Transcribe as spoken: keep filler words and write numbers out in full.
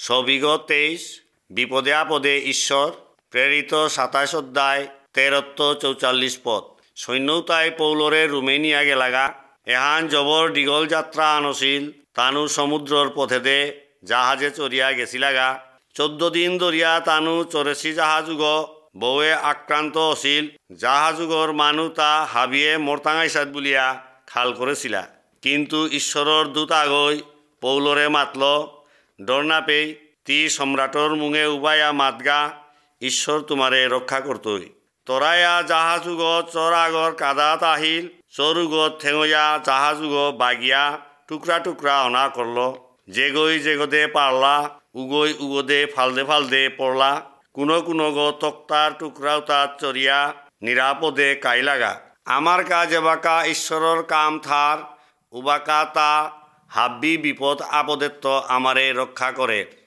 সবিগত তেইশ বিপদে আপদে ঈশ্বর প্রেরিত সাতাশ অধ্যায় তেরত্ব চৌচল্লিশ পদ সৈন্যতাই পৌলরে রুমেনিয়া গেলাগা এহান জবর দীঘল যাত্রা আনছিল তানু সমুদ্রর পথেদে জাহাজে চড়িয়া গেছিলাগা চোদ্দ দিন ধরিয়া তানু চরেছি জাহাজুগ বউয়ে আক্রান্ত আছিল জাহাজুগর মানু তা হাবিয়ে মরতাঙাইসাদ বুলিয়া খাল করেছিলা কিন্তু ঈশ্বরর দূত আগৈ পৌলরে মাতল ডর না পেই তি সম্রাটর মুঙে উবায়া মাতগা ঈশ্বর তোমারে রক্ষা করতই তরায়া জাহাজুগ চরাগর কাদাত আহিল চরুগত ঠেঙয়া জাহাজুগ বাগিয়া টুকরা টুকরা অনা করল যেগই যেগদে পারলা উগই উগদে ফালদে ফালদে পড়লা কোনো কোনো গো তক্তার টুকরাও তার চরিয়া নিরাপদে কাইলাগা আমার কাজ এবাকা ঈশ্বরর কাম থার উবাকা তা হাব্বি বিপদ আপদেত্ত আমারে রক্ষা করে।